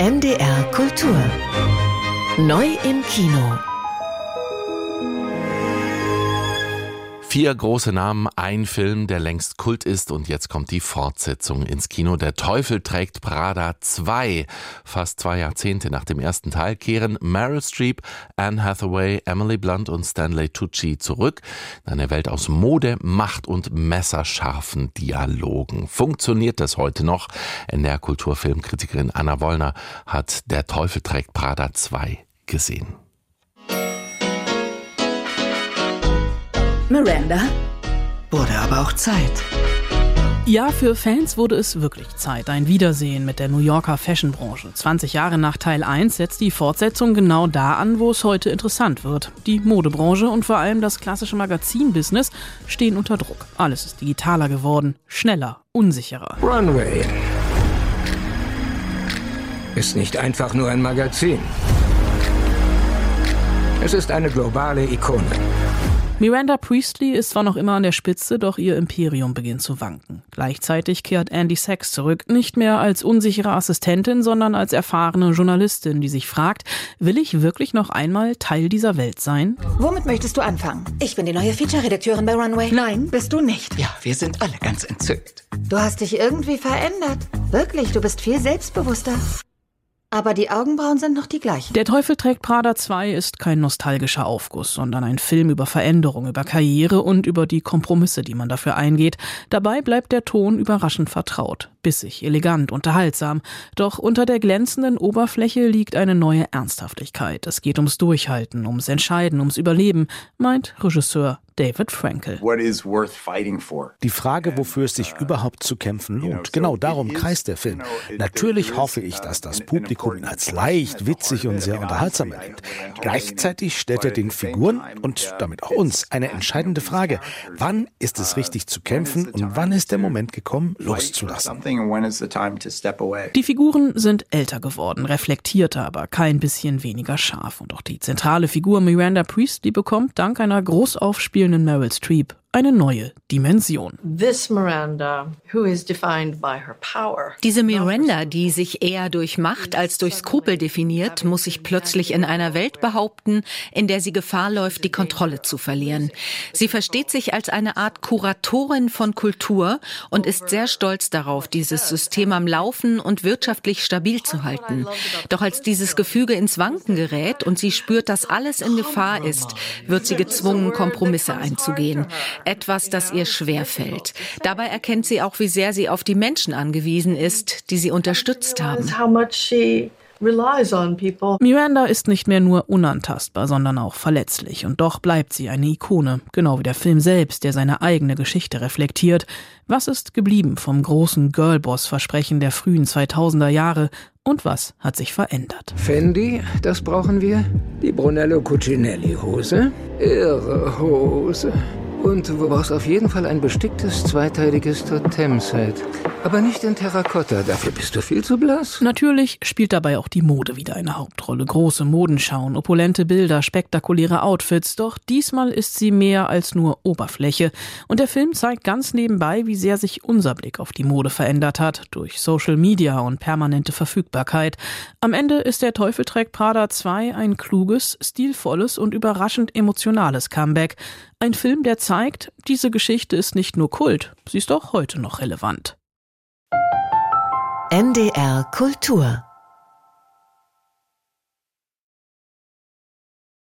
NDR Kultur. Neu im Kino. 4 große Namen, ein Film, der längst Kult ist, und jetzt kommt die Fortsetzung ins Kino. Der Teufel trägt Prada 2. Fast 2 Jahrzehnte nach dem ersten Teil kehren Meryl Streep, Anne Hathaway, Emily Blunt und Stanley Tucci zurück in eine Welt aus Mode, Macht und messerscharfen Dialogen. Funktioniert das heute noch? NDR Kulturfilmkritikerin Anna Wollner hat Der Teufel trägt Prada 2 gesehen. Miranda, wurde aber auch Zeit. Ja, für Fans wurde es wirklich Zeit. Ein Wiedersehen mit der New Yorker Fashionbranche. 20 Jahre nach Teil 1 setzt die Fortsetzung genau da an, wo es heute interessant wird. Die Modebranche und vor allem das klassische Magazinbusiness stehen unter Druck. Alles ist digitaler geworden, schneller, unsicherer. Runway ist nicht einfach nur ein Magazin. Es ist eine globale Ikone. Miranda Priestley ist zwar noch immer an der Spitze, doch ihr Imperium beginnt zu wanken. Gleichzeitig kehrt Andy Sachs zurück, nicht mehr als unsichere Assistentin, sondern als erfahrene Journalistin, die sich fragt, will ich wirklich noch einmal Teil dieser Welt sein? Womit möchtest du anfangen? Ich bin die neue Feature-Redakteurin bei Runway. Nein, bist du nicht. Ja, wir sind alle ganz entzückt. Du hast dich irgendwie verändert. Wirklich, du bist viel selbstbewusster. Aber die Augenbrauen sind noch die gleichen. Der Teufel trägt Prada 2 ist kein nostalgischer Aufguss, sondern ein Film über Veränderung, über Karriere und über die Kompromisse, die man dafür eingeht. Dabei bleibt der Ton überraschend vertraut. Bissig, elegant, unterhaltsam. Doch unter der glänzenden Oberfläche liegt eine neue Ernsthaftigkeit. Es geht ums Durchhalten, ums Entscheiden, ums Überleben, meint Regisseur David Frankel. Die Frage, wofür es sich überhaupt zu kämpfen lohnt. Genau darum kreist der Film. Natürlich hoffe ich, dass das Publikum ihn als leicht, witzig und sehr unterhaltsam erlebt. Gleichzeitig stellt er den Figuren und damit auch uns eine entscheidende Frage. Wann ist es richtig zu kämpfen und wann ist der Moment gekommen, loszulassen? Die Figuren sind älter geworden, reflektierter, aber kein bisschen weniger scharf. Und auch die zentrale Figur Miranda Priestley bekommt dank einer groß aufspielenden Meryl Streep eine neue Dimension. Diese Miranda, die sich eher durch Macht als durch Skrupel definiert, muss sich plötzlich in einer Welt behaupten, in der sie Gefahr läuft, die Kontrolle zu verlieren. Sie versteht sich als eine Art Kuratorin von Kultur und ist sehr stolz darauf, dieses System am Laufen und wirtschaftlich stabil zu halten. Doch als dieses Gefüge ins Wanken gerät und sie spürt, dass alles in Gefahr ist, wird sie gezwungen, Kompromisse einzugehen. Etwas, das ihr schwerfällt. Dabei erkennt sie auch, wie sehr sie auf die Menschen angewiesen ist, die sie unterstützt haben. Miranda ist nicht mehr nur unantastbar, sondern auch verletzlich. Und doch bleibt sie eine Ikone. Genau wie der Film selbst, der seine eigene Geschichte reflektiert. Was ist geblieben vom großen Girlboss-Versprechen der frühen 2000er Jahre? Und was hat sich verändert? Fendi, das brauchen wir. Die Brunello Cucinelli Hose. Irre Hose. Und du brauchst auf jeden Fall ein besticktes, zweiteiliges Totemset. Aber nicht in Terrakotta, dafür bist du viel zu blass. Natürlich spielt dabei auch die Mode wieder eine Hauptrolle. Große Modenschauen, opulente Bilder, spektakuläre Outfits. Doch diesmal ist sie mehr als nur Oberfläche. Und der Film zeigt ganz nebenbei, wie sehr sich unser Blick auf die Mode verändert hat. Durch Social Media und permanente Verfügbarkeit. Am Ende ist Der Teufel trägt Prada 2 ein kluges, stilvolles und überraschend emotionales Comeback. Ein Film, der zeigt, diese Geschichte ist nicht nur Kult, sie ist auch heute noch relevant. NDR Kultur